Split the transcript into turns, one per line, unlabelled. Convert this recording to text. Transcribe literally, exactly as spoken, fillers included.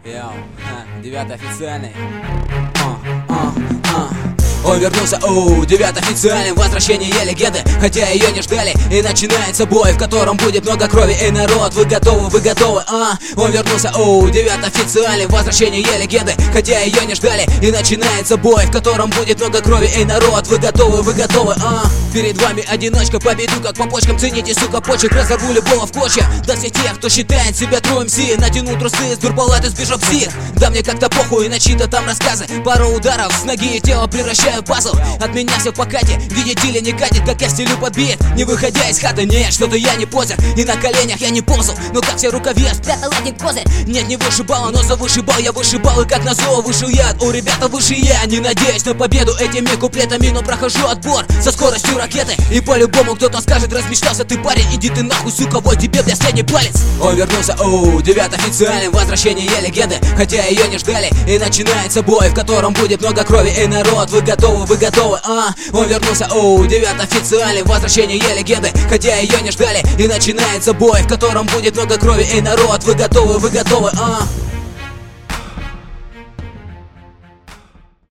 Йоу, девятый официальный. А, а, а. Он вернулся, оу, девятый официальный. Возвращение легенды, хотя ее не ждали. И начинается бой, в котором будет много крови. Эй, народ, вы готовы, вы готовы, а? Он вернулся, оу, девятый официальный. Возвращение легенды, хотя ее не ждали. И начинается бой, в котором будет много крови. Эй, народ, вы готовы, вы готовы, а? Перед вами одиночка, победу как по почкам. Цените, сука, почек, разорву любого в клочья. Да все тех, кто считает себя тру эм си. Натяну трусы, с дурбала ты сбежал псих. Да мне как-то похуй, на чьи-то там рассказы. Пару ударов с ноги и тело превращаю в пазл. От меня все в покате, видите ли, не катит, как я стелю подбит. Не выходя из хаты, нет, что-то я не позер. И на коленях я не ползал, но как все рукаве спрятал один козырь. Нет, не вышибала, но за вышибал я вышибал. И как назло вышел я, у ребята выше я. Не надеюсь на победу этими куплетами, но прохожу отбор со скоростью ракеты. И по-любому кто-то скажет: размечтался ты, парень, иди ты нахуй, сука, вот тебе, бля, средний палец. Он вернулся, оу, девятый официальный. Возвращение легенды, хотя ее не ждали. И начинается бой, в котором будет много крови. Эй, народ, вы готовы, вы готовы, а? Он вернулся, оу, девятый официальный. Возвращение легенды, хотя ее не ждали. И начинается бой, в котором будет много крови. Эй, народ, вы готовы, вы готовы, а?